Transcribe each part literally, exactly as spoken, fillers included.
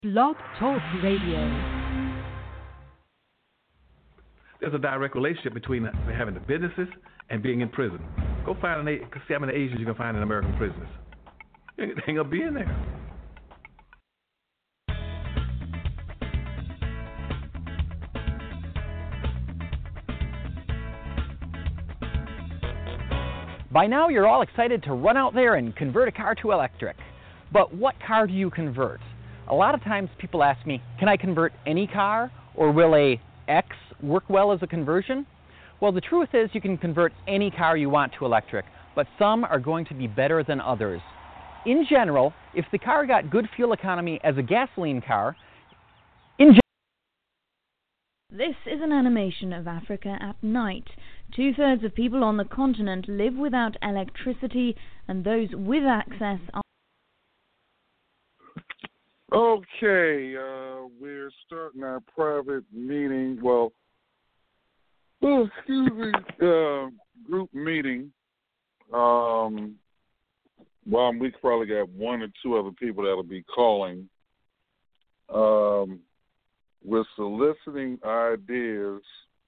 Blog Talk Radio. There's a direct relationship between having the businesses and being in prison. Go find an see how many Asians you can find in American prisons. They ain't gonna be in there. By now, you're all excited to run out there and convert a car to electric. But what car do you convert? A lot of times people ask me, can I convert any car, or will a X work well as a conversion? Well, the truth is you can convert any car you want to electric, but some are going to be better than others. In general, if the car got good fuel economy as a gasoline car, in gen- This is an animation of Africa at night. Two-thirds of people on the continent live without electricity, and those with access are... Okay, uh, we're starting our private meeting, well, oh, excuse me, uh, group meeting. Um, well, we probably got one or two other people that'll be calling. Um, we're soliciting ideas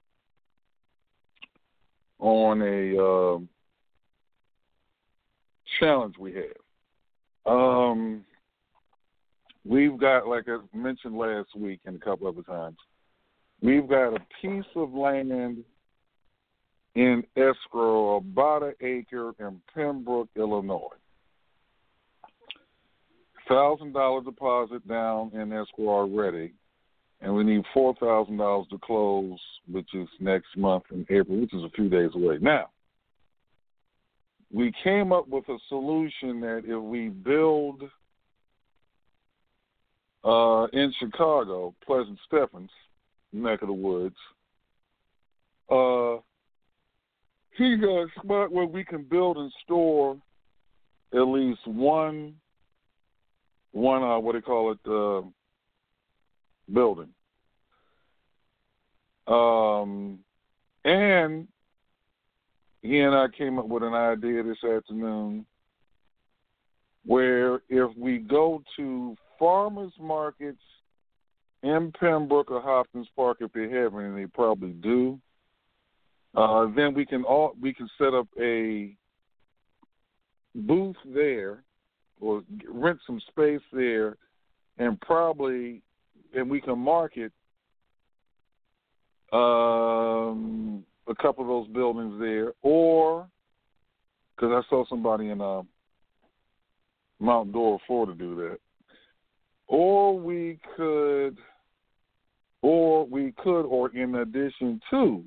on a uh, challenge we have. Um, we've got, like I mentioned last week and a couple other times, we've got a piece of land in escrow, about an acre in Pembroke, Illinois. one thousand dollars deposit down in escrow already, and we need four thousand dollars to close, which is next month in April, which is a few days away. Now, we came up with a solution that if we build uh, in Chicago, Pleasant Stephens, neck of the woods, uh, he got a spot where we can build and store at least one, one uh, what do you call it, uh, building. Um, and he and I came up with an idea this afternoon where if we go to farmers markets in Pembroke or Hopkins Park, if they have any, and they probably do, uh, then we can all we can set up a booth there or rent some space there, and probably and we can market um, a couple of those buildings there, or because I saw somebody in uh, Mount Dora, Florida, do that, or we could, or we could, or in addition to,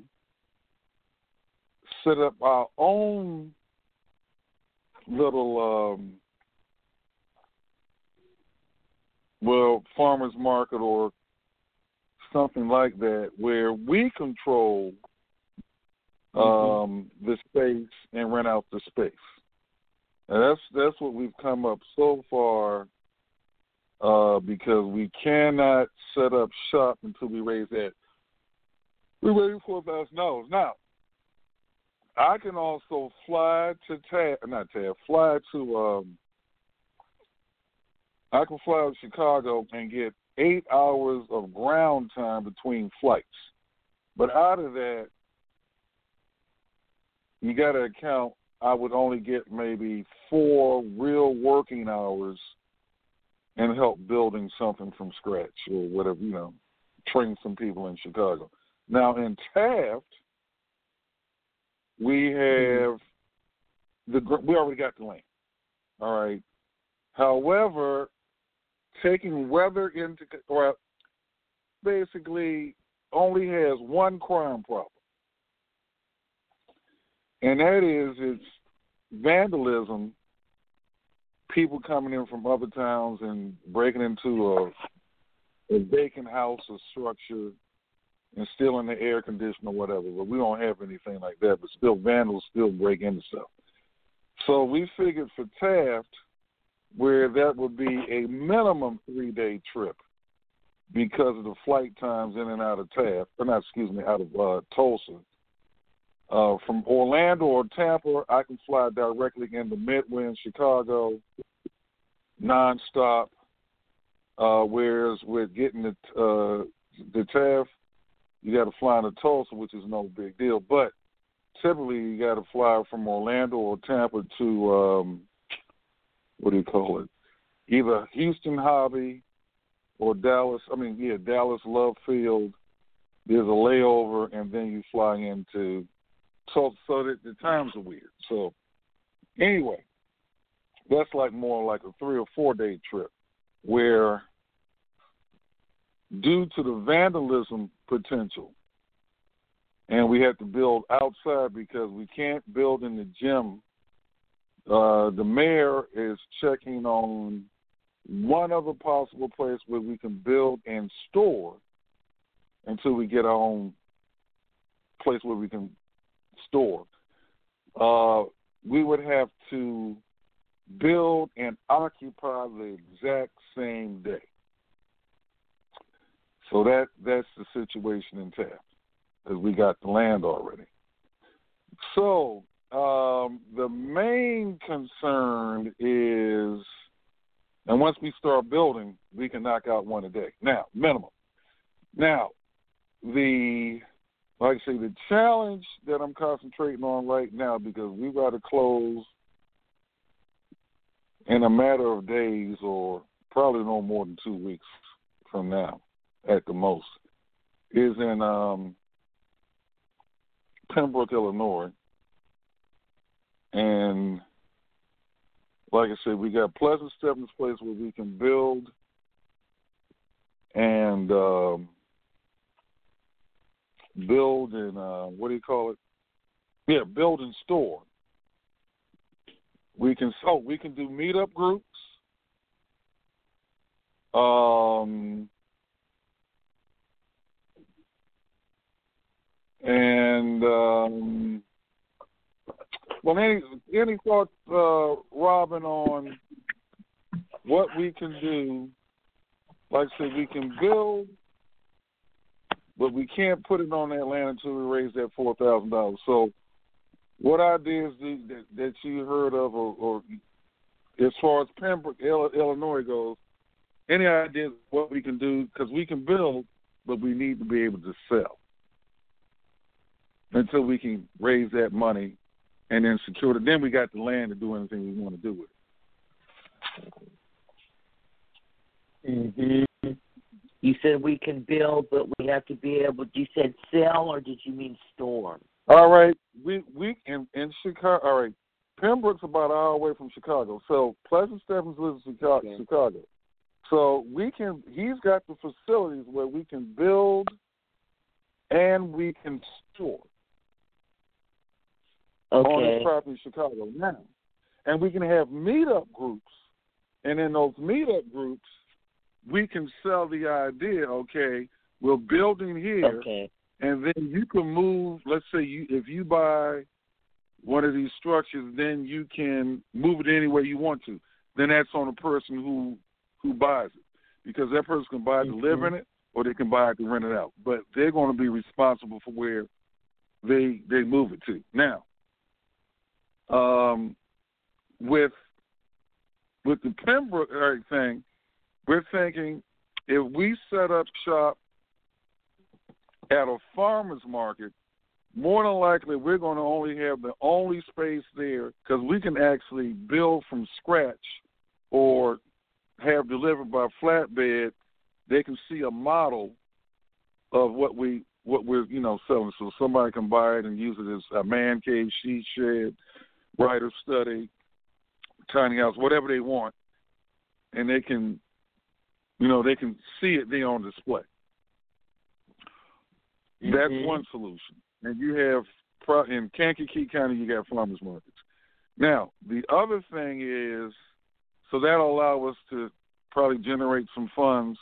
set up our own little, um, well, farmers market or something like that, where we control um, mm-hmm. the space and rent out the space. And that's that's what we've come up so far, uh, because we cannot set up shop until we raise that. We raise four thousand dollars now. I can also fly to Tab, not Tab, fly to, um, I can fly to Chicago and get eight hours of ground time between flights. But out of that, you got to account, I would only get maybe four real working hours and help building something from scratch or whatever, you know, train some people in Chicago. Now, in Taft, we have the we already got the land, all right. However, taking weather into or basically only has one crime problem, and that is it's vandalism. People coming in from other towns and breaking into a, a vacant house or structure and stealing the air conditioner or whatever, but we don't have anything like that, but still vandals still break into stuff. So we figured for Taft, where that would be a minimum three-day trip because of the flight times in and out of Taft, or not, excuse me, out of uh, Tulsa. Uh, from Orlando or Tampa, I can fly directly into Midway in Chicago, nonstop, Uh, whereas with getting the uh, the Taft, you got to fly into Tulsa, which is no big deal. But typically, you got to fly from Orlando or Tampa to um, what do you call it? Either Houston Hobby or Dallas. I mean, yeah, Dallas Love Field. There's a layover, and then you fly into Tulsa. So that the times are weird. So anyway, that's like more like a three or four day trip, where due to the vandalism potential, and we have to build outside because we can't build in the gym. Uh, the mayor is checking on one other possible place where we can build and store until we get our own place where we can store. Uh, we would have to build and occupy the exact same day. So that that's the situation in Taft, because we got the land already. So um, the main concern is, and once we start building, we can knock out one a day. Now, minimum. Now, the like I say, the challenge that I'm concentrating on right now, because we got to close in a matter of days, or probably no more than two weeks from now, at the most, is in um, Pembroke, Illinois. And like I said, we got Pleasant Stebbins Place where we can build and um, build and, uh, what do you call it? Yeah, build and store. We can, so we can do meetup groups. Um, and, um, well, any, any thoughts, uh, Robin, on what we can do? Like I said, we can build, but we can't put it on that land until we raise that four thousand dollars. So what ideas do, that, that you heard of, or, or as far as Pembroke, Illinois goes, any ideas what we can do? Because we can build, but we need to be able to sell until we can raise that money and then secure it. Then we got the land to do anything we want to do with it. Mm-hmm. You said we can build, but we have to be able. You said sell, or did you mean store? All right, we we in, in Chicago. All right, Pembroke's about an hour away from Chicago, so Pleasant Stebbins lives in Chicago. Okay. Chicago, so we can. He's got the facilities where we can build and we can store. Okay. On his property in Chicago now, and we can have meetup groups, and in those meetup groups, we can sell the idea. Okay, we're building here. Okay. And then you can move, let's say you if you buy one of these structures, then you can move it any way you want to. Then that's on the person who who buys it. Because that person can buy it to mm-hmm. live in it, or they can buy it to rent it out. But they're going to be responsible for where they they move it to. Now, um, with with the Pembroke thing, we're thinking if we set up shop at a farmer's market, more than likely we're going to only have the only space there, because we can actually build from scratch or have delivered by flatbed. They can see a model of what we what we're you know selling, so somebody can buy it and use it as a man cave, sheet shed, writer's study, tiny house, whatever they want, and they can you know they can see it there on display. Mm-hmm. That's one solution. And you have, in Kankakee County, you got farmers markets. Now, the other thing is, so that'll allow us to probably generate some funds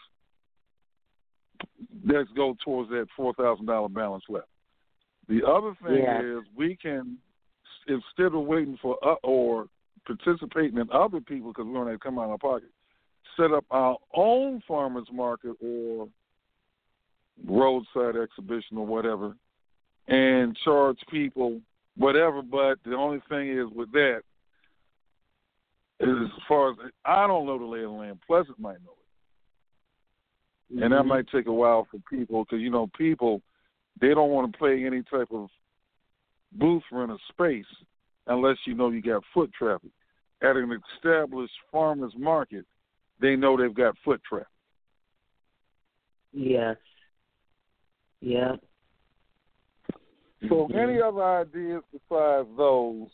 that go towards that four thousand dollars balance left. The other thing yeah. is we can, instead of waiting for, uh, or participating in other people, because we're going to have to come out of our pocket, set up our own farmers market or roadside exhibition or whatever, and charge people whatever. But the only thing is with that is, as far as I don't know the lay of the land, Pleasant might know it. mm-hmm. and that might take a while for people because, you know, people, they don't want to pay any type of booth rent or space unless you know you got foot traffic. At an established farmer's market, they know they've got foot traffic. Yes. Yeah. So mm-hmm. any other ideas besides those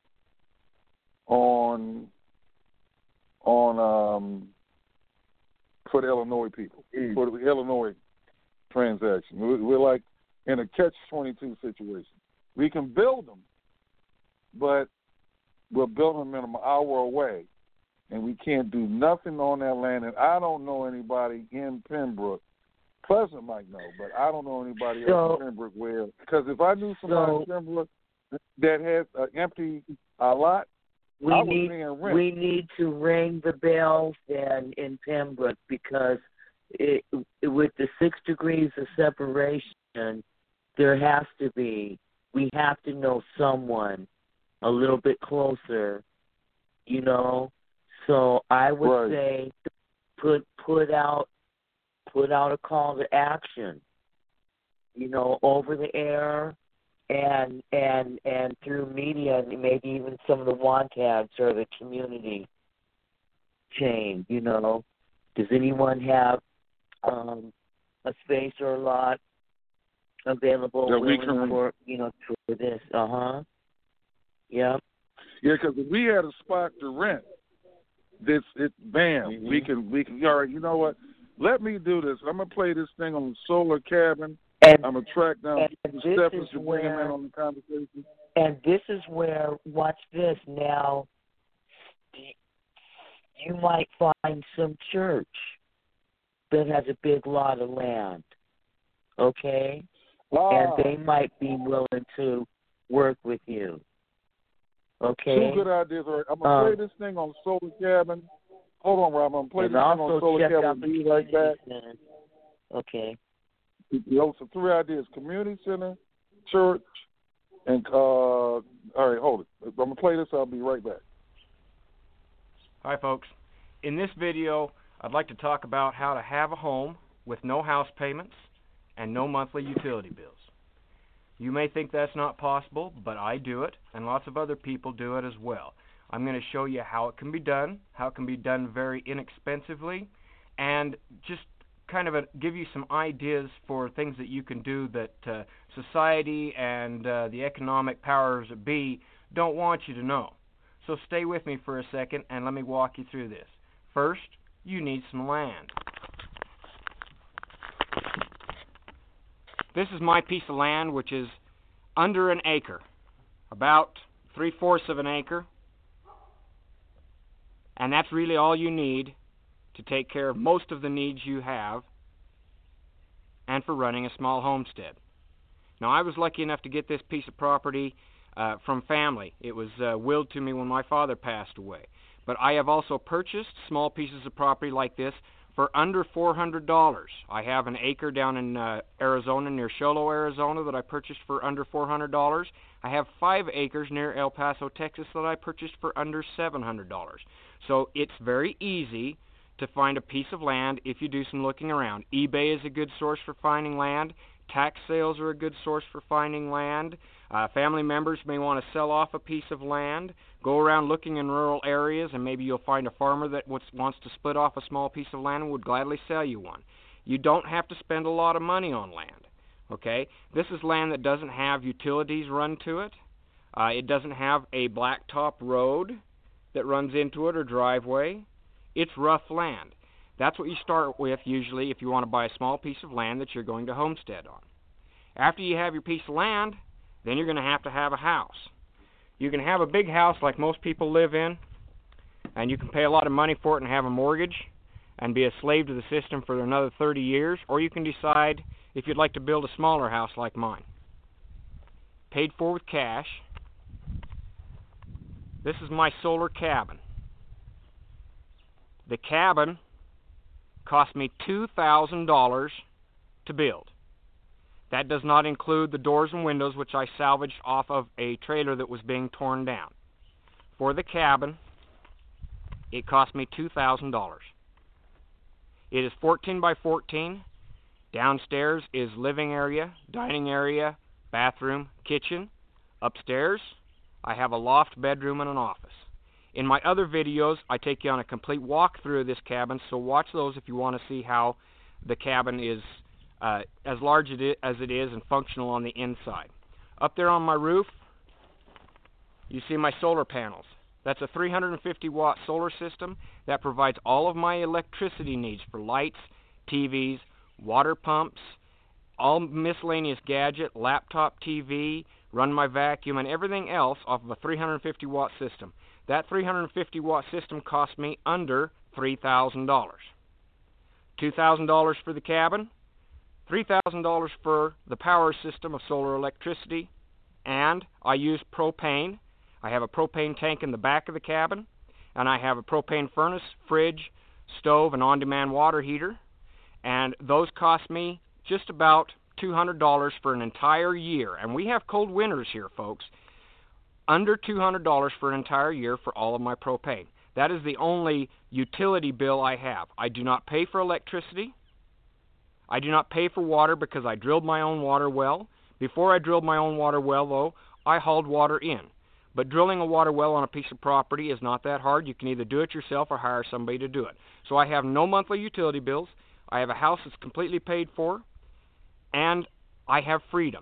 on on um, for the Illinois people, mm. for the Illinois transaction? We're, we're like in a catch twenty-two situation. We can build them, but we're building them an hour away, and we can't do nothing on that land. And I don't know anybody in Pembroke. Pleasant might know, but I don't know anybody so, else in Pembroke where. Because if I knew somebody so, in Pembroke that had an empty uh, lot, we I was need paying rent. we need to ring the bells then in Pembroke because it, it, with the six degrees of separation, there has to be. We have to know someone a little bit closer, you know. So I would right. say put put out put out a call to action, you know, over the air and and and through media and maybe even some of the want ads or the community chain, you know. Does anyone have um, a space or a lot available that we can, for, you know, for this? Uh-huh. Yep. Yeah, because if we had a spot to rent, this it bam, mm-hmm. we can we can. All right, you know what? Let me do this. I'm gonna play this thing on the Solar Cabin. And, I'm gonna track down and Stephens to bring him in on the conversation. And this is where, watch this now. You might find some church that has a big lot of land. Okay. Ah. And they might be willing to work with you. Okay. Two good ideas. All right. I'm going to um, play this thing on Solar Cabin. Hold on, Rob. I'm going to play this thing on Solar check Cabin. Out the be right back. Center. Okay. Those are three ideas. Community center, church, and, uh, all right, hold it. I'm going to play this. I'll be right back. Hi, folks. In this video, I'd like to talk about how to have a home with no house payments and no monthly utility bills. You may think that's not possible, but I do it, and lots of other people do it as well. I'm going to show you how it can be done, how it can be done very inexpensively, and just kind of a, give you some ideas for things that you can do that uh, society and uh, the economic powers that be don't want you to know. So stay with me for a second and let me walk you through this. First, you need some land. This is my piece of land, which is under an acre, about three-fourths of an acre, and that's really all you need to take care of most of the needs you have and for running a small homestead. Now, I was lucky enough to get this piece of property uh, from family. It was uh, willed to me when my father passed away. But I have also purchased small pieces of property like this for under four hundred dollars. I have an acre down in uh, Arizona, near Show Low, Arizona, that I purchased for under four hundred dollars. I have five acres near El Paso, Texas, that I purchased for under seven hundred dollars. So it's very easy to find a piece of land if you do some looking around. eBay is a good source for finding land. Tax sales are a good source for finding land. Uh, family members may want to sell off a piece of land. Go around looking in rural areas, and maybe you'll find a farmer that wants to split off a small piece of land and would gladly sell you one. You don't have to spend a lot of money on land. Okay? This is land that doesn't have utilities run to it. Uh, it doesn't have a blacktop road that runs into it or driveway. It's rough land. That's what you start with usually if you want to buy a small piece of land that you're going to homestead on. After you have your piece of land, then you're going to have to have a house. You can have a big house like most people live in, and you can pay a lot of money for it and have a mortgage and be a slave to the system for another thirty years, or you can decide if you'd like to build a smaller house like mine. Paid for with cash. This is my solar cabin. The cabin cost me two thousand dollars to build. That does not include the doors and windows, which I salvaged off of a trailer that was being torn down. For the cabin, it cost me two thousand dollars. It is fourteen by fourteen. Downstairs is living area, dining area, bathroom, kitchen. Upstairs, I have a loft bedroom and an office. In my other videos, I take you on a complete walkthrough of this cabin, so watch those if you want to see how the cabin is uh, as large as it is and functional on the inside. Up there on my roof, you see my solar panels. That's a three hundred fifty watt solar system that provides all of my electricity needs for lights, T Vs, water pumps, all miscellaneous gadget, laptop T V, run my vacuum, and everything else off of a three hundred fifty watt system. That three hundred fifty watt system cost me under three thousand dollars. two thousand dollars for the cabin, three thousand dollars for the power system of solar electricity, and I use propane. I have a propane tank in the back of the cabin, and I have a propane furnace, fridge, stove, and on-demand water heater, and those cost me just about two hundred dollars for an entire year. And we have cold winters here, folks. Under two hundred dollars for an entire year for all of my propane. That is the only utility bill I have. I do not pay for electricity. I do not pay for water because I drilled my own water well. Before I drilled my own water well, though, I hauled water in. But drilling a water well on a piece of property is not that hard. You can either do it yourself or hire somebody to do it. So I have no monthly utility bills. I have a house that's completely paid for. And I have freedom.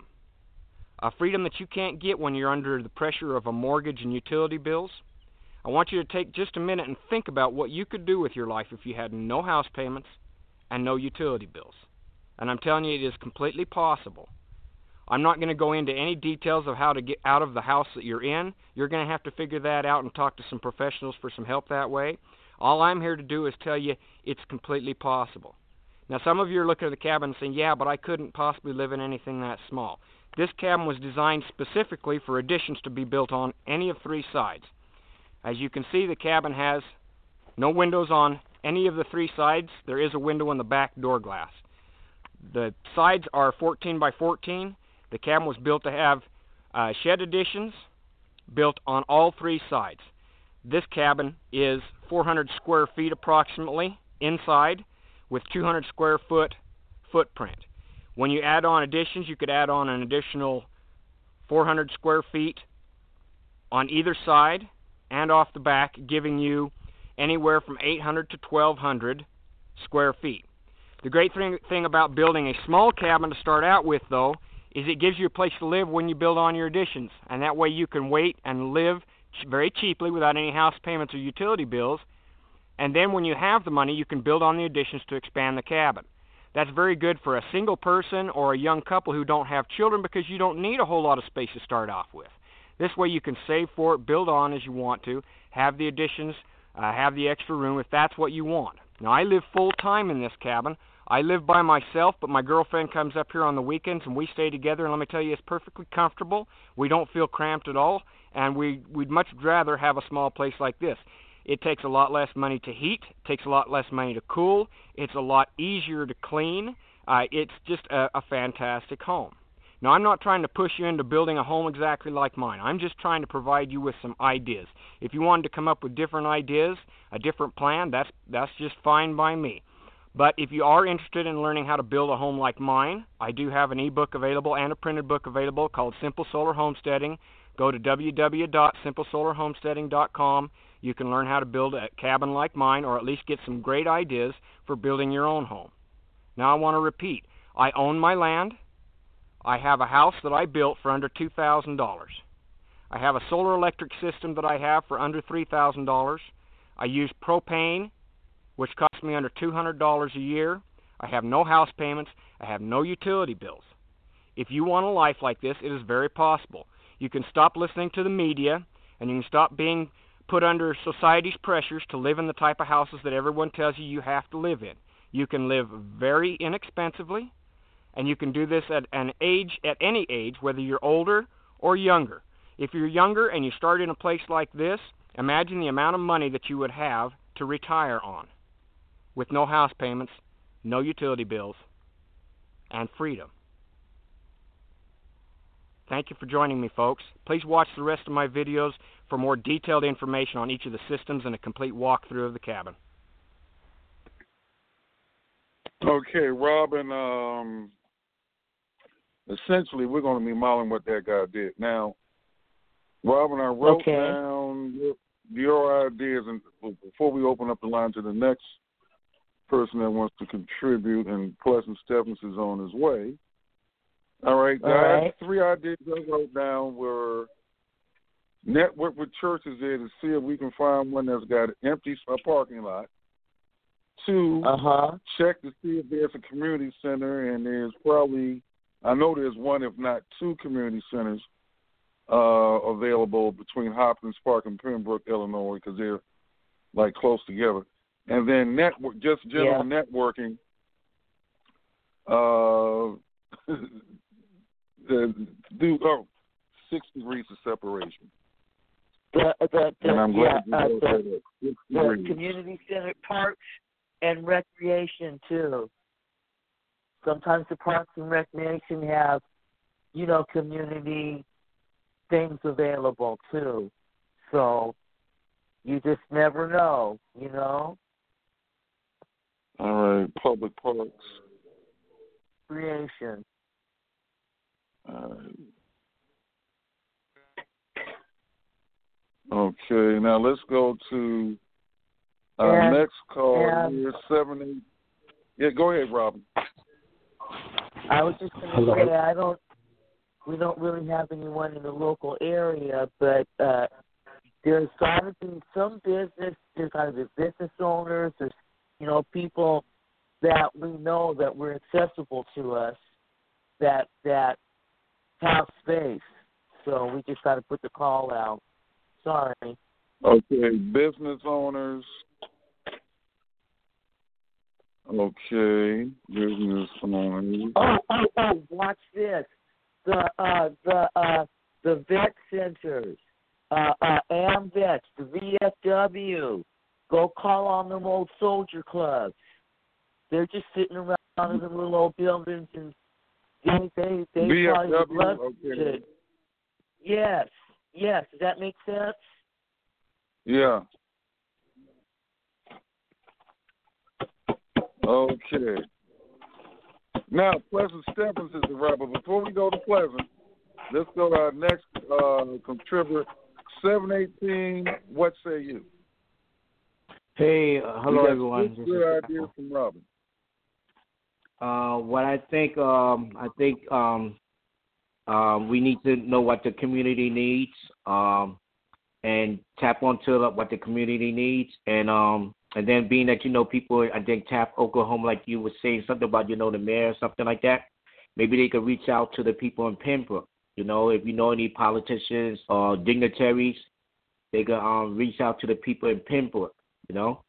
A freedom that you can't get when you're under the pressure of a mortgage and utility bills. I want you to take just a minute and think about what you could do with your life if you had no house payments and no utility bills. And I'm telling you, it is completely possible. I'm not going to go into any details of how to get out of the house that you're in. You're going to have to figure that out and talk to some professionals for some help that way. All I'm here to do is tell you it's completely possible. Now, some of you are looking at the cabin and saying, yeah, but I couldn't possibly live in anything that small. This cabin was designed specifically for additions to be built on any of three sides. As you can see, the cabin has no windows on any of the three sides. There is a window in the back door glass. The sides are fourteen by fourteen. The cabin was built to have uh, shed additions built on all three sides. This cabin is four hundred square feet approximately inside with two hundred square foot footprint. When you add on additions, you could add on an additional four hundred square feet on either side and off the back, giving you anywhere from eight hundred to twelve hundred square feet. The great thing, thing about building a small cabin to start out with, though, is it gives you a place to live when you build on your additions. And that way you can wait and live ch- very cheaply without any house payments or utility bills. And then when you have the money, you can build on the additions to expand the cabin. That's very good for a single person or a young couple who don't have children because you don't need a whole lot of space to start off with. This way you can save for it, build on as you want to, have the additions, uh, have the extra room if that's what you want. Now, I live full-time in this cabin. I live by myself, but my girlfriend comes up here on the weekends and we stay together, and let me tell you, it's perfectly comfortable. We don't feel cramped at all, and we, we'd much rather have a small place like this. It takes a lot less money to heat, it takes a lot less money to cool, it's a lot easier to clean. Uh, it's just a, a fantastic home. Now, I'm not trying to push you into building a home exactly like mine. I'm just trying to provide you with some ideas. If you wanted to come up with different ideas, a different plan, that's that's just fine by me. But if you are interested in learning how to build a home like mine, I do have an ebook available and a printed book available called Simple Solar Homesteading. Go to w w w dot simple solar homesteading dot com. You can learn how to build a cabin like mine, or at least get some great ideas for building your own home. Now, I want to repeat, I own my land. I have a house that I built for under two thousand dollars. I have a solar electric system that I have for under three thousand dollars. I use propane, which costs me under two hundred dollars a year. I have no house payments. I have no utility bills. If you want a life like this, it is very possible. You can stop listening to the media, and you can stop being put under society's pressures to live in the type of houses that everyone tells you you have to live in. You can live very inexpensively, and you can do this at an age, at any age, whether you're older or younger. If you're younger and you start in a place like this, imagine the amount of money that you would have to retire on, with no house payments, no utility bills, and freedom. Thank you for joining me, folks. Please watch the rest of my videos for more detailed information on each of the systems and a complete walkthrough of the cabin. Okay, Robin. Um, essentially, we're going to be modeling what that guy did. Now, Robin, I wrote Okay. down your, your ideas, and before we open up the line to the next person that wants to contribute, and Pleasant Stephens is on his way. All right, All guys. right. Three ideas I wrote down were network with churches there to see if we can find one that's got an empty parking lot. Two, Uh-huh. check to see if there's a community center, and there's probably, I know there's one, if not two, community centers uh, available between Hopkins Park and Pembroke, Illinois, because they're like close together. And then network, just general Yeah. networking. Uh, the, do oh, six degrees of separation. The the, the And I'm yeah glad uh, you the, wrote that up. Six the degrees. community center parks and recreation too. Sometimes the parks and recreation have, you know, community things available too. So you just never know, you know. All right, public parks. Creation. All right. Okay, now let's go to our And- next call and- here, seven eight. Yeah, go ahead, Robin. I was just going to say I don't. We don't really have anyone in the local area, but uh, there's got to be some business. There's got to be business owners. There's, you know, people that we know that were accessible to us that that have space. So we just got to put the call out. Sorry. Okay, business owners. Okay, business owners. Oh, oh, oh! Watch this. The uh, the uh, the vet centers, uh, uh, AmVets, the V F W. Go call on them old soldier clubs. They're just sitting around in the little old buildings, and they they they V F probably would W, love okay. to. Yes, yes. Does that make sense? Yeah. Okay. Now, Pleasant Stephens is the rapper. Before we go to Pleasant, let's go to our next uh, contributor, seven eighteen. What say you? Hey, uh, hello We got everyone. six This good is- ideas from Robin. Uh, what I think, um, I think um, um, we need to know what the community needs, um, and tap onto what the community needs, and um, and then being that you know people, I think tap Oklahoma, like you were saying something about you know the mayor or something like that. Maybe they could reach out to the people in Pembroke. You know, if you know any politicians or dignitaries, they could um, reach out to the people in Pembroke. You know,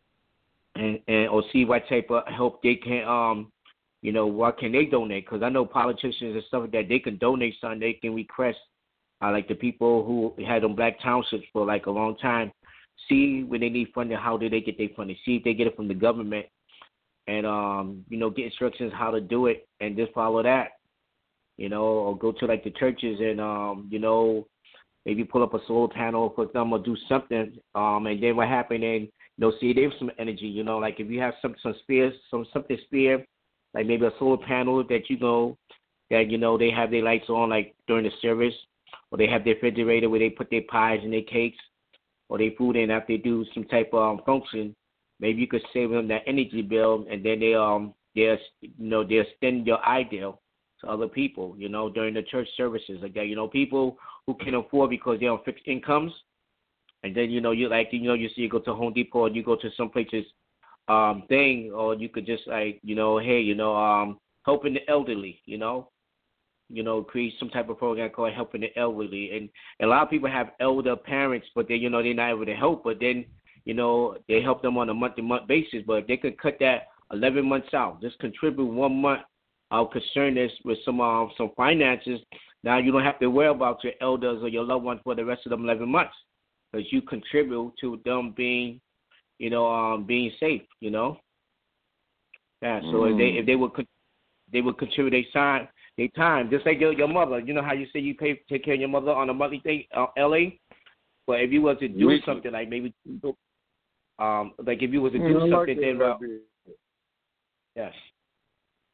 and and or see what type of help they can um. You know, what can they donate? Because I know politicians and stuff like that, they can donate something. They can request, uh, like the people who had them black townships for like a long time, see when they need funding, how do they get their funding? See if they get it from the government, and um, you know, get instructions how to do it, and just follow that. You know, or go to like the churches and um, you know, maybe pull up a solar panel for them or do something. Um, and then what happened? And you know, see there's some energy. You know, like if you have some some spears, some something spear. Like maybe a solar panel that you know that you know they have their lights on like during the service, or they have their refrigerator where they put their pies and their cakes or their food in after they do some type of um, function. Maybe you could save them that energy bill, and then they um they you know they extend your ideal to other people. You know during the church services like that. You know people who can afford because they're on fixed incomes, and then you know you like you know you see you go to Home Depot or you go to some places. Um, thing, or you could just like, you know, hey, you know, um, helping the elderly, you know, you know, create some type of program called helping the elderly, and, and a lot of people have elder parents, but they, you know, they're not able to help, but then, you know, they help them on a month-to-month basis, but if they could cut that eleven months out, just contribute one month, I'll concern this with some um, some finances. Now you don't have to worry about your elders or your loved ones for the rest of them eleven months, because you contribute to them being you know, um, being safe, you know. Yeah. So mm. if they if they would they would contribute their time, their time, just like your, your mother. You know how you say you pay take care of your mother on a monthly thing, uh, L A. But if you was to do Weekly. something like maybe, um, like if you was to do mm, something, like then well, yes.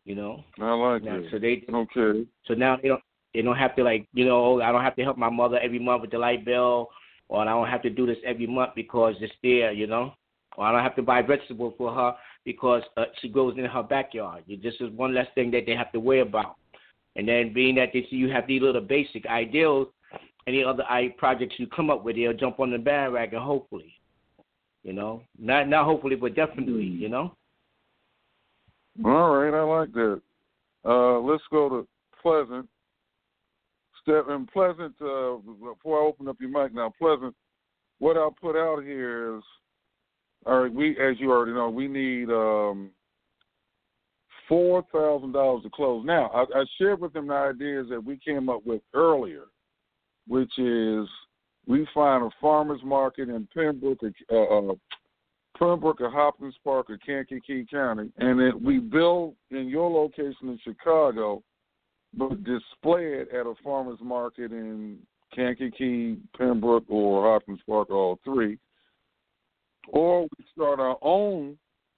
You know. I like now, that. So they okay. So now they don't they don't have to like you know I don't have to help my mother every month with the light bill, or I don't have to do this every month because it's there. You know, or I don't have to buy vegetables for her because uh, she grows in her backyard. It just is one less thing that they have to worry about. And then being that they see you have these little basic ideals, any other I projects you come up with, they'll jump on the bandwagon. Hopefully, you know, not not hopefully, but definitely, you know. All right, I like that. Uh, let's go to Pleasant. Step and Pleasant. Uh, before I open up your mic now, Pleasant. What I'll put out here is, all right. We, as you already know, we need um, four thousand dollars to close. Now, I, I shared with them the ideas that we came up with earlier, which is we find a farmers market in Pembroke, uh, uh, Pembroke or Hopkins Park or Kankakee County, and then we build in your location in Chicago, but display it at a farmers market in Kankakee, Pembroke, or Hopkins Park, all three. Or we start our own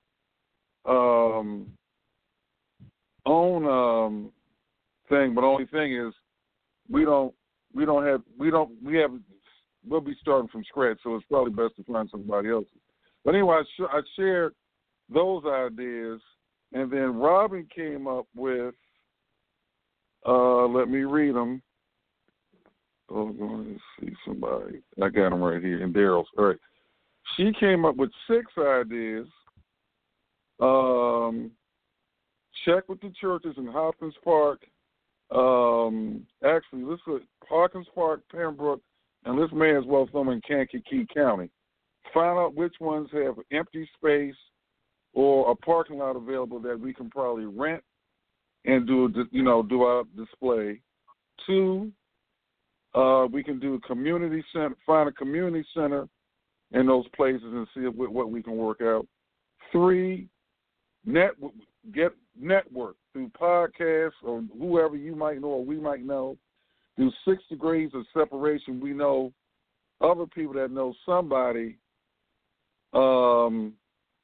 um, own um, thing, but the only thing is we don't we don't have we don't we have we'll be starting from scratch, so it's probably best to find somebody else's. But anyway, I, sh- I shared those ideas, and then Robin came up with. Uh, let me read them. Oh, let's see somebody. I got them right here. And Daryl's. All right. She came up with six ideas. Um, check with the churches in Hopkins Park. Um, actually, let's look Hopkins Park, Pembroke, and let's may as well throw in Kankakee County. Find out which ones have empty space or a parking lot available that we can probably rent and do, you know, do our display. Two, uh, we can do a community center, find a community center in those places and see what, what we can work out. Three, net get network through podcasts or whoever you might know or we might know. Do six degrees of separation. We know other people that know somebody um,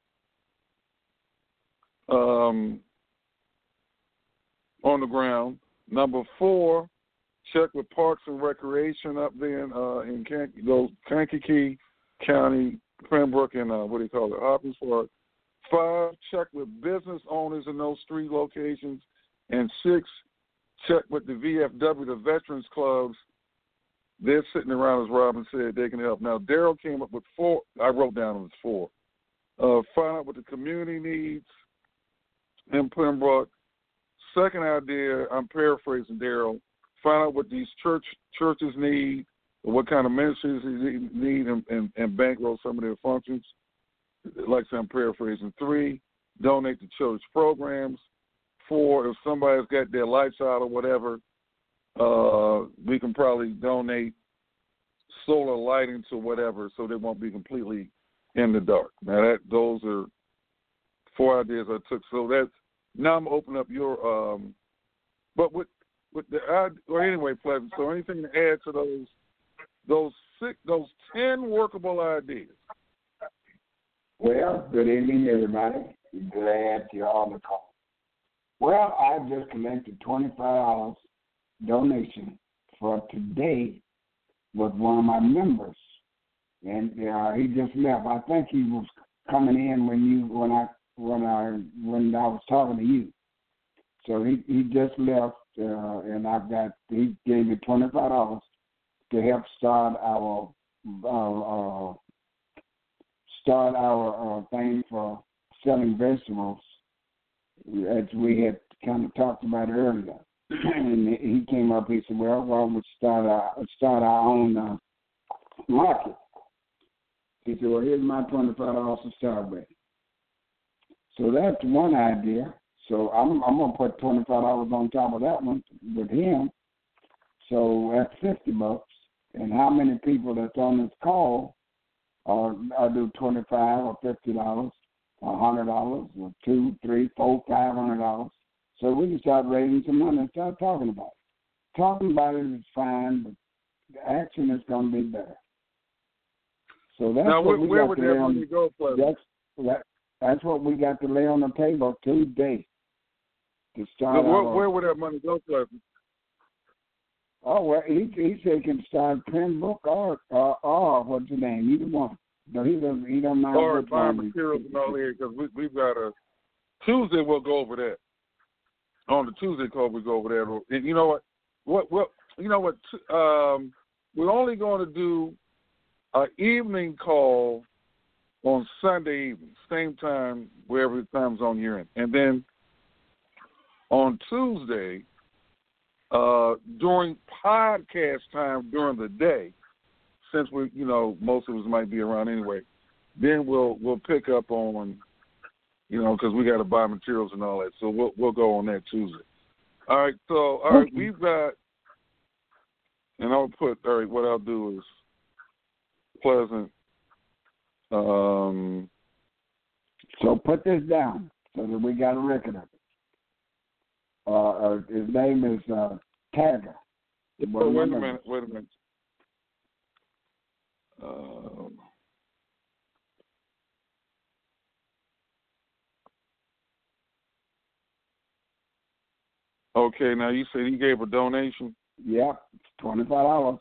um, on the ground. Number four, check with Parks and Recreation up there in, uh, in Kank- those Kankakee County, Pembroke, and uh, what do you call it, Hopkins Park. Five, check with business owners in those three locations. And six, check with the V F W, the Veterans Clubs. They're sitting around, as Robin said, they can help. Now, Daryl came up with four. I wrote down it was four. Uh, find out what the community needs in Pembroke. Second idea, I'm paraphrasing Daryl. Find out what these church churches need, or what kind of ministries they need, and, and, and bankroll some of their functions. Like I said, I'm paraphrasing. Three, donate to church programs. Four, if somebody's got their lights out or whatever, uh, we can probably donate solar lighting to whatever, so they won't be completely in the dark. Now that those are four ideas I took. So that's now I'm opening up your. Um, but with with the or anyway, Pleasant. So anything to add to those those six those ten workable ideas? Well, good evening, everybody. Glad you're on the call. Well, I just collected twenty-five dollars donation for today with one of my members, and uh, he just left. I think he was coming in when you when I when I when I was talking to you. So he, he just left, uh, and I've got he gave me twenty-five dollars to help start our uh, uh, start our uh, thing for selling vegetables, as we had kind of talked about earlier. And he came up, he said, well, why don't we start our, start our own uh, market? He said, well, here's my twenty-five dollars to start with. So that's one idea. So I'm, I'm going to put twenty-five dollars on top of that one with him. So that's fifty bucks. And how many people that's on this call are, I do twenty-five or fifty dollars, or one hundred dollars, or two, three, four, five hundred dollars. So we can start raising some money and start talking about it. Talking about it is fine, but the action is going to be better. So that's now, what where, we where got would to that lay on, money go, Pleasant? that's, that, that's what we got to lay on the table today. to start. Where, our, where would that money go, Pleasant? Oh well, he he said he can start Pembroke or or, or what's the name? Either one. No, he doesn't. He don't mind. Or which buying one materials and all that, because we we've got a Tuesday. We'll go over that. On the Tuesday call, we go over that. And you know what? What what you know what? Um, we're only going to do an evening call on Sunday evening, same time, wherever the time zone you're in. And then on Tuesday, uh, during podcast time during the day, since we, you know, most of us might be around anyway, then we'll we'll pick up on, you know, because we got to buy materials and all that. So we'll we'll go on that Tuesday. All right. So all right, we've got, and I'll put all right. What I'll do is Pleasant. Um, so put this down so that we got a record of it. Uh, uh, his name is uh, Tagger. Oh, wait a minute. Wait a minute. Um, okay, now you said he gave a donation? Yeah, it's twenty-five dollars.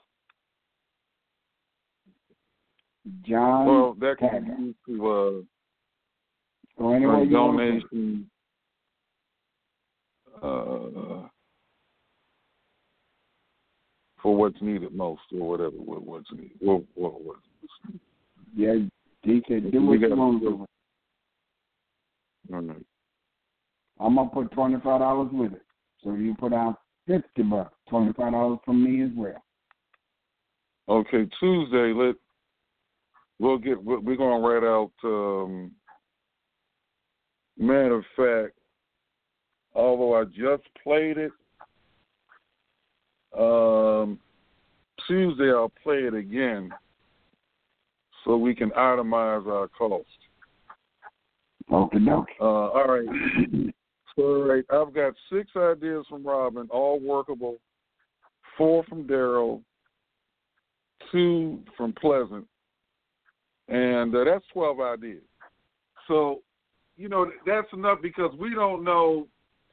John Well, that can Tagger. be used to uh, so anyway, a you donation. Uh, for what's needed most, or whatever, what, what's needed. What, what, what's needed. Yeah, he said, do what you want to do. All right. I'm going to put twenty-five dollars with it. So you put out fifty bucks, twenty-five dollars from me as well. Okay, Tuesday, let, we'll get, we're going to write out, um, matter of fact, although I just played it, um, Tuesday I'll play it again so we can itemize our cost. Okay, okay. Uh, all right. So, all right, I've got six ideas from Robin, all workable. Four from Daryl, two from Pleasant, and uh, that's twelve ideas. So, you know, that's enough because we don't know.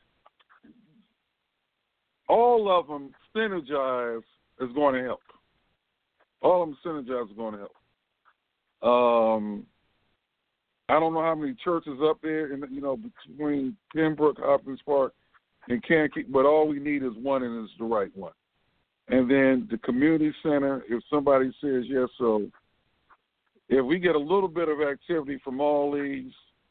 All of them synergize is going to help. All of them synergize is going to help. Um, I don't know how many churches up there, in, you know, between Pembroke, Hopkins Park, and Kankakee, but all we need is one, and it's the right one. And then the community center, if somebody says yes, so if we get a little bit of activity from all these,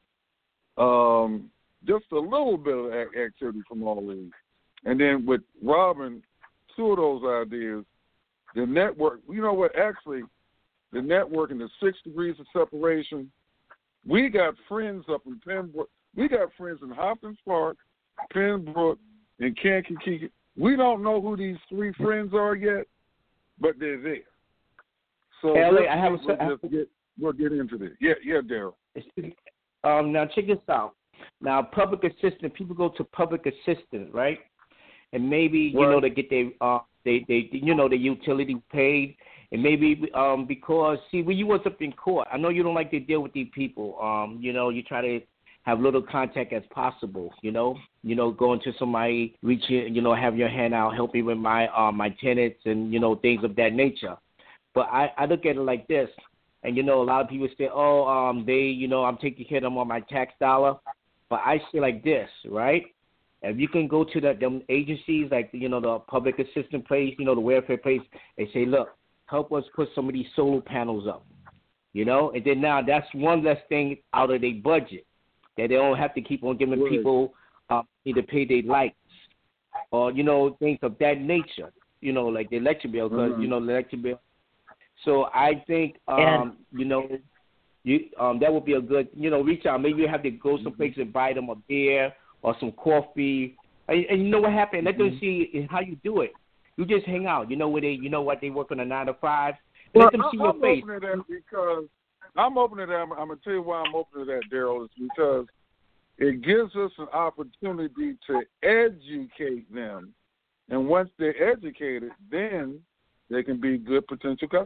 um, just a little bit of activity from all these, and then with Robin, two of those ideas, the network, you know what, actually, the network and the six degrees of separation, we got friends up in Pembroke. We got friends in Hopkins Park, Pembroke, and Kankakee. We don't know who these three friends are yet, but they're there. So Ellie, I have a, we'll, I have, get, we'll get into this. Yeah, yeah, Daryl. Um, now check this out. Now, public assistant, people go to public assistant, right? And maybe you right. know they get their uh they they you know the utility paid, and maybe um because see when you was up in court, I know you don't like to deal with these people. Um, you know you try to have little contact as possible. You know, you know going to somebody, reaching, you know, have your hand out, help me with my uh my tenants and you know things of that nature. But I I look at it like this, and you know a lot of people say, oh um they you know I'm taking care of them on my tax dollar, but I say like this, right? If you can go to the them agencies like you know the public assistance place, you know the welfare place, and say, look, help us put some of these solar panels up, you know, and then now that's one less thing out of their budget that they don't have to keep on giving right. people uh, either pay their lights or you know things of that nature, you know, like the electric bill, because mm-hmm. you know the electric bill. So I think um, and, you know you um, that would be a good you know reach out. Maybe you have to go someplace and buy them a beer or some coffee, and, and you know what happened? Let them see how you do it. You just hang out. You know where they, you know what they work on a nine to five. Let well, them see I'm, your I'm face. Opening that because I'm opening that. I'm, I'm gonna tell you why I'm opening that, Daryl. Is because it gives us an opportunity to educate them, and once they're educated, then they can be good potential customers.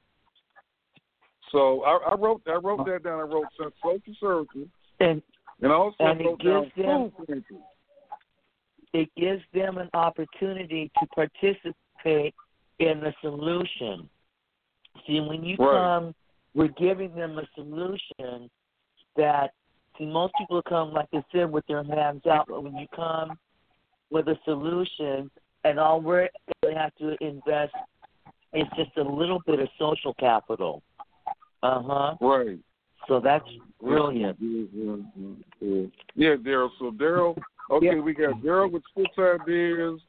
So I, I wrote, I wrote that down. I wrote social services. And And also and wrote it gives down them, food pantries. it gives them an opportunity to participate in the solution. See, when you right. come, we're giving them a solution that, see, most people come, like I said, with their hands out, but when you come with a solution and all we really have to invest is just a little bit of social capital. Uh-huh. Right. So that's brilliant. Yeah, Daryl. So, Daryl, okay, yeah. We got Daryl with six ideas,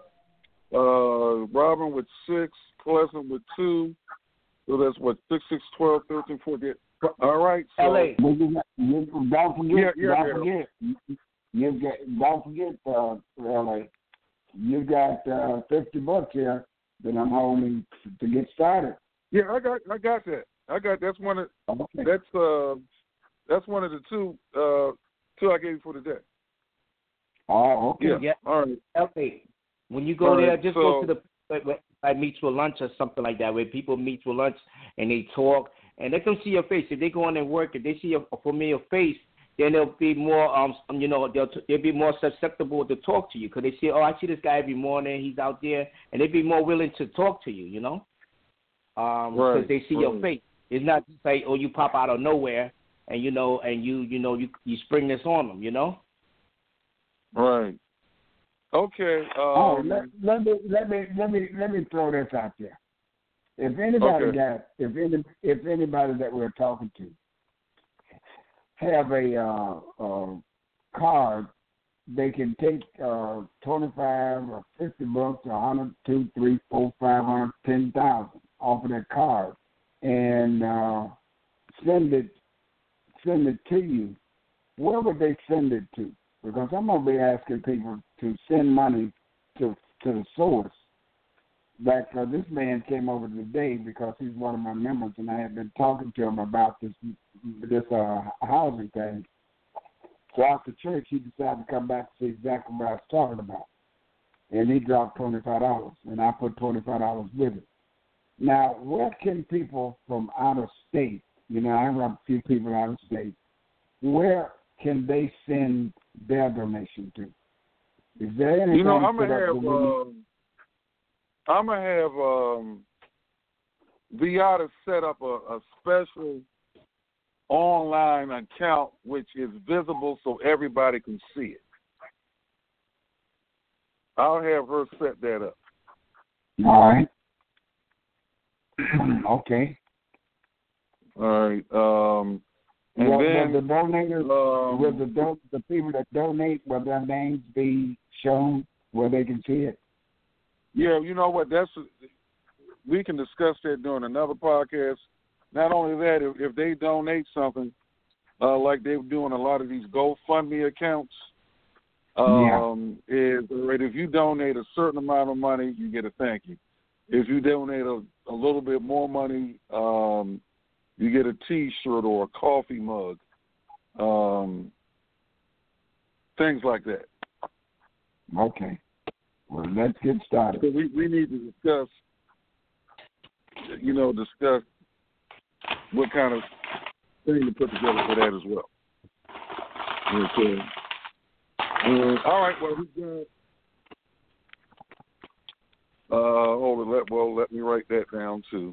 uh, Robin with six, Pleasant with two. So that's what, six, six, twelve, thirteen, fourteen. All right. So, L A. You, you, don't forget, yeah, yeah, don't Daryl. forget, you, you get, don't forget, uh, L A. You got uh, fifty bucks here that I'm holding to get started. Yeah, I got, I got that. I got that's one of Okay. that's uh that's one of the two uh two I gave you for today. Oh, okay. Yeah. Yeah. All right. L A. When you go All there, right, just so, go to the like meets for lunch or something like that, where people meet for lunch and they talk and they can see your face. If they go in and work, if they see a familiar face, then they'll be more um you know they'll they'll be more susceptible to talk to you because they see, oh, I see this guy every morning, he's out there, and they'd be more willing to talk to you, you know, um because right, they see right. your face. It's not just like, oh, you pop out of nowhere and you know and you you know you you spring this on them, you know. Right. Okay. Um, oh, let, let me let me let me let me throw this out there. If anybody okay. got if any if anybody that we're talking to have a uh, uh, card, they can take uh, twenty-five or fifty bucks, a hundred, two, three, four, five hundred, ten thousand off of that card, and uh, send it send it to you. Where would they send it to? Because I'm gonna be asking people to send money to to the source. Like uh, this man came over today because he's one of my members, and I had been talking to him about this this uh, housing thing. So after church, he decided to come back to see exactly what I was talking about, and he dropped twenty-five dollars, and I put twenty-five dollars with it. Now, where can people from out of state, you know, I have a few people out of state, where can they send their donation to? Is there anything? You know, I'm set gonna up have the way- um, I'm gonna have um, V R to set up a, a special online account which is visible so everybody can see it. I'll have her set that up. All right. Okay. All right. Um, and will, then will the donators, um, will the do, the people that donate, will their names be shown where they can see it? Yeah, you know what? That's we can discuss that during another podcast. Not only that, if, if they donate something, uh, like they're doing a lot of these GoFundMe accounts, um, yeah. is right. If you donate a certain amount of money, you get a thank you. If you donate a, a little bit more money, um, you get a T-shirt or a coffee mug, um, things like that. Okay. Well, let's get started. So we, we need to discuss, you know, discuss what kind of thing to put together for that as well. Okay. Uh, all right. Well, we got. Uh, hold it. Let well, let me write that down too.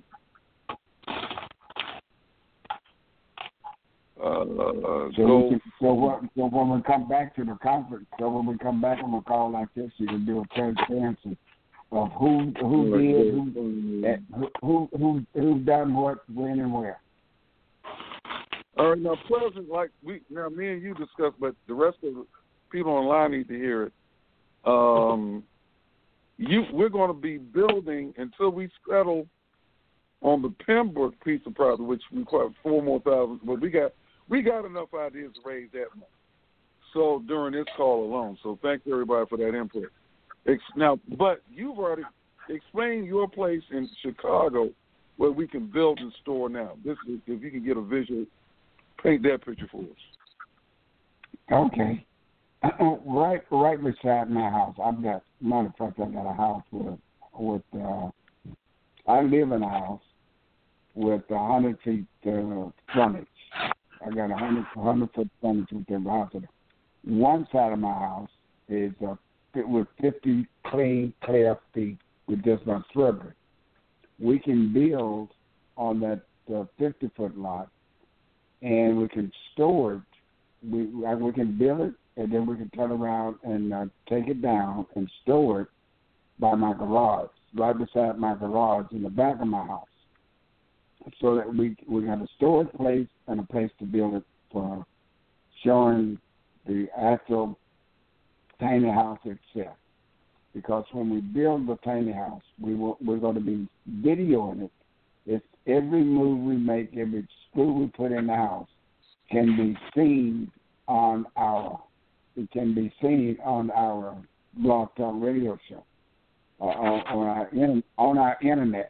Uh, so, so, we can, so, what, so when we come back to the conference, so when we come back on a call like this, you can do a transparency of who who did, who who who who done what, when, and where. All right, now Pleasant, like we now me and you discussed, but the rest of the people online need to hear it. Um, you we're going to be building until we settle on the Pembroke piece of property, which requires four more thousand. But we got we got enough ideas to raise that money. So during this call alone, so thanks everybody for that input. It's, now, but you've already explained your place in Chicago where we can build and store now. This is if you can get a visual, paint that picture for us. Okay. right, right beside my house. I've got, matter of fact, I got a house with, with. Uh, I live in a house with a hundred feet uh, frontage. I got a hundred, hundred foot frontage with the house. One side of my house is a with fifty clean, clear feet with just not shrubbery. We can build on that uh, fifty-foot lot, and we can store it. We we can build it, and then we can turn around and uh, take it down and store it by my garage, right beside my garage in the back of my house, so that we we have a storage place and a place to build it for showing the actual tiny house itself. Because when we build the tiny house, we will, we're going to be videoing it. It's every move we make, every screw we put in the house can be seen on our, it can be seen on our Blog Talk Radio show, uh, on, on, our in, on our internet.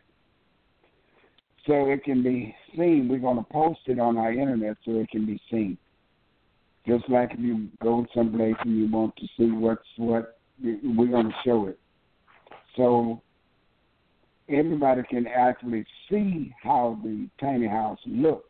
So it can be seen. We're going to post it on our internet so it can be seen. Just like if you go someplace and you want to see what's what, we're going to show it. So everybody can actually see how the tiny house looks,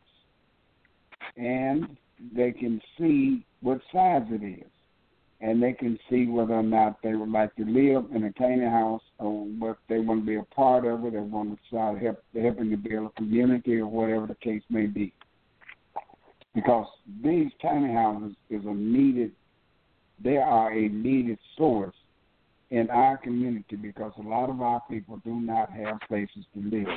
and they can see what size it is, and they can see whether or not they would like to live in a tiny house or what they want to be a part of it, or want to start help, helping to build a community or whatever the case may be. Because these tiny houses is a needed, they are a needed source in our community, because a lot of our people do not have places to live.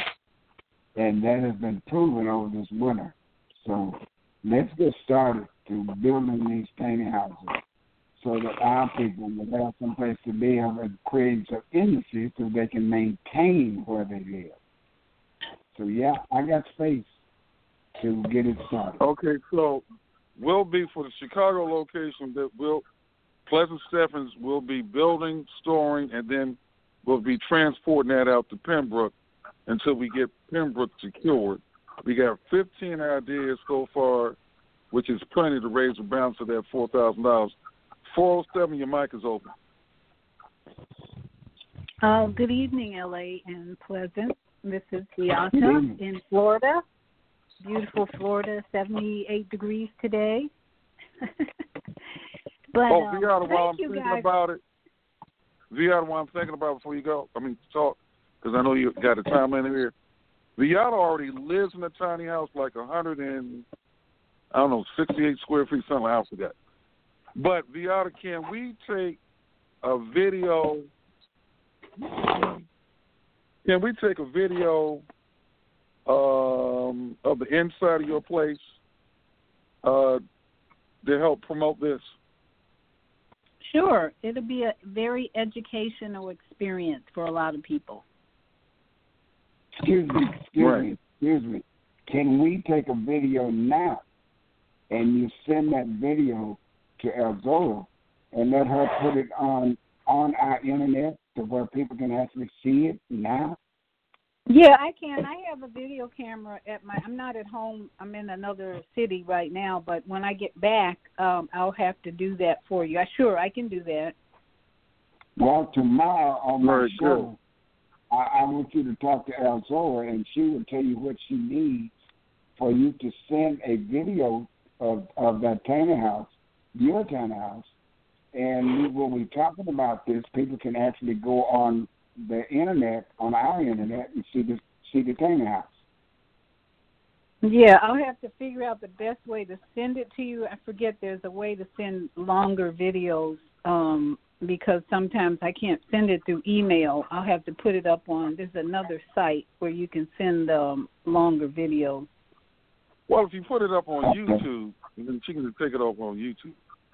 And that has been proven over this winter. So let's get started to building these tiny houses so that our people will have some place to live and create some industry so they can maintain where they live. So, yeah, I got space to get it started. Okay, so we'll be for the Chicago location that will Pleasant Stephens will be building, storing, and then we'll be transporting that out to Pembroke until we get Pembroke secured. We got fifteen ideas so far, which is plenty to raise the balance of that four thousand dollars. four oh seven, your mic is open. Uh, good evening, L A and Pleasant. This is Beata in Florida. Beautiful Florida, seventy-eight degrees today. but, oh, um, Beata, while I'm thinking guys. about it, Beata, while I'm thinking about it before you go, I mean, talk, because I know you got a time in here. Beata already lives in a tiny house, like a hundred and, I don't know, sixty-eight square feet, something like I forgot. But, Beata, can we take a video, can we take a video um, of the inside of your place uh, to help promote this? Sure. It'll be a very educational experience for a lot of people. Excuse me, excuse right. me, excuse me. Can we take a video now and you send that video to Elzora and let her put it on on our internet to where people can actually see it now? Yeah, I can. I have a video camera at my, I'm not at home. I'm in another city right now, but when I get back, um, I'll have to do that for you. I Sure, I can do that. Well, tomorrow on my Very show, I, I want you to talk to Elzora, and she will tell you what she needs for you to send a video of, of that tiny house, your tiny house, and when we're talking about this, people can actually go on the internet, on our internet, and see the see the tiny house. Yeah, I'll have to figure out the best way to send it to you. I forget there's a way to send longer videos um, because sometimes I can't send it through email. I'll have to put it up on, there's another site where you can send um, longer videos. Well, if you put it up on YouTube, then she can take it off on YouTube.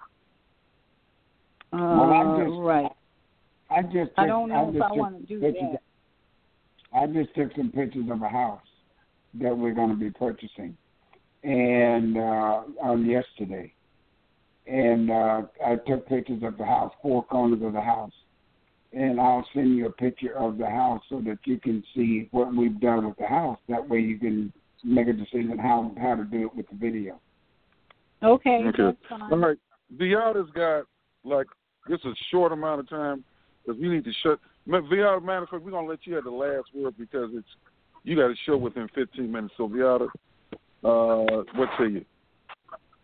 Uh, well, I just, right. I just took, I don't know I if I took want to do pictures, that. I just took some pictures of a house that we're going to be purchasing, and uh, on yesterday, and uh, I took pictures of the house, four corners of the house, and I'll send you a picture of the house so that you can see what we've done with the house. That way, you can make a decision how how to do it with the video. Okay, okay. that's fine. All right, Beata's got like this is a short amount of time. Because we need to shut. Beata, matter of fact, we're gonna let you have the last word because it's you got to show within fifteen minutes. So Beata, uh, what say you?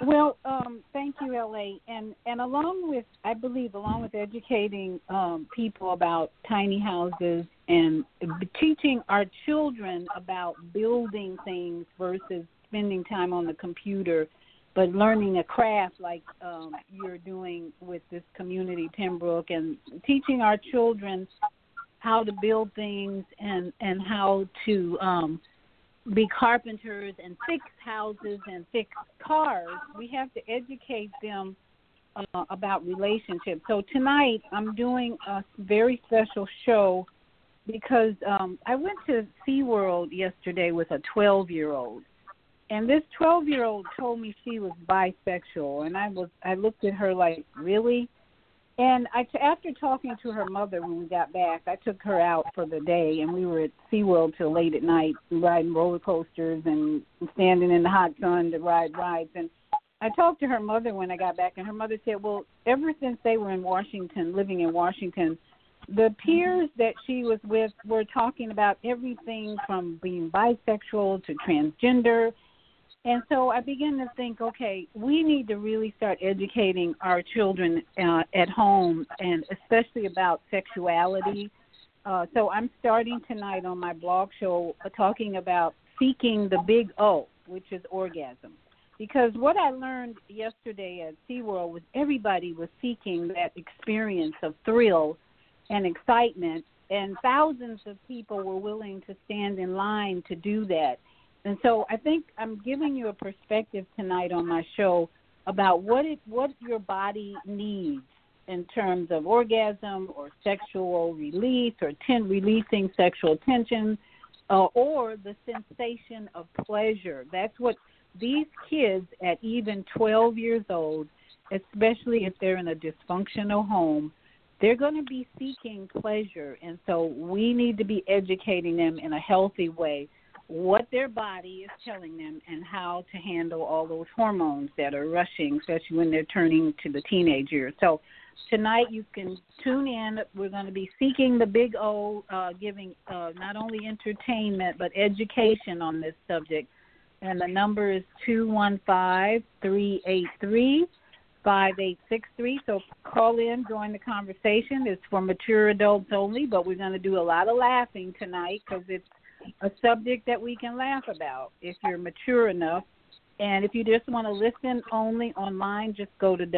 Well, um, thank you, L A. And and along with, I believe, along with educating um, people about tiny houses and teaching our children about building things versus spending time on the computer, but learning a craft like um, you're doing with this community, Pembroke, and teaching our children how to build things and, and how to um, be carpenters and fix houses and fix cars. We have to educate them uh, about relationships. So tonight I'm doing a very special show because um, I went to SeaWorld yesterday with a twelve-year-old. And this twelve-year-old told me she was bisexual, and I was I looked at her like, really? And I, after talking to her mother when we got back, I took her out for the day, and we were at SeaWorld till late at night, riding roller coasters and standing in the hot sun to ride rides. And I talked to her mother when I got back, and her mother said, well, ever since they were in Washington, living in Washington, the peers that she was with were talking about everything from being bisexual to transgender. And so I began to think, okay, we need to really start educating our children uh, at home, and especially about sexuality. Uh, so I'm starting tonight on my blog show uh, talking about seeking the big O, which is orgasm. Because what I learned yesterday at SeaWorld was everybody was seeking that experience of thrill and excitement, and thousands of people were willing to stand in line to do that. And so I think I'm giving you a perspective tonight on my show about what it, what your body needs in terms of orgasm or sexual release or ten, releasing sexual tension uh, or the sensation of pleasure. That's what these kids at even twelve years old, especially if they're in a dysfunctional home, they're going to be seeking pleasure. And so we need to be educating them in a healthy way what their body is telling them and how to handle all those hormones that are rushing, especially when they're turning to the teenage years. So tonight you can tune in. We're going to be seeking the big O, uh, giving uh, not only entertainment but education on this subject. And the number is two one five, three eight three, five eight six three. So call in, join the conversation. It's for mature adults only, but we're going to do a lot of laughing tonight because it's a subject that we can laugh about if you're mature enough. And if you just want to listen only online, just go to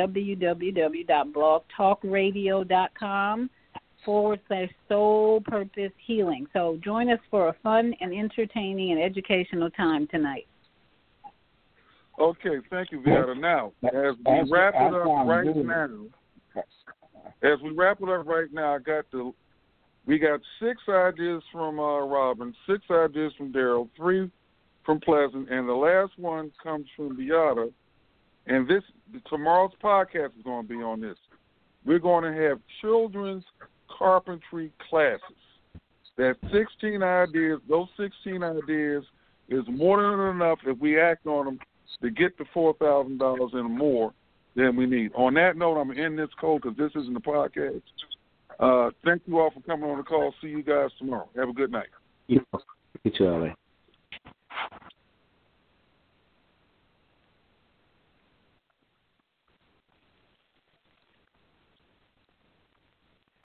www.blogtalkradio.com forward slash soul purpose healing. So join us for a fun and entertaining and educational time tonight. Okay, thank you, Vieta. Now, as we wrap it up right now, as we wrap it up right now, I got the We got six ideas from uh, Robin, six ideas from Daryl, three from Pleasant, and the last one comes from Beata. And this tomorrow's podcast is going to be on this. We're going to have children's carpentry classes. That's sixteen ideas. Those sixteen ideas is more than enough if we act on them to get the four thousand dollars and more than we need. On that note, I'm going to end this call because this isn't a podcast. Uh, thank you all for coming on the call. See you guys tomorrow. Have a good night. You too, L A.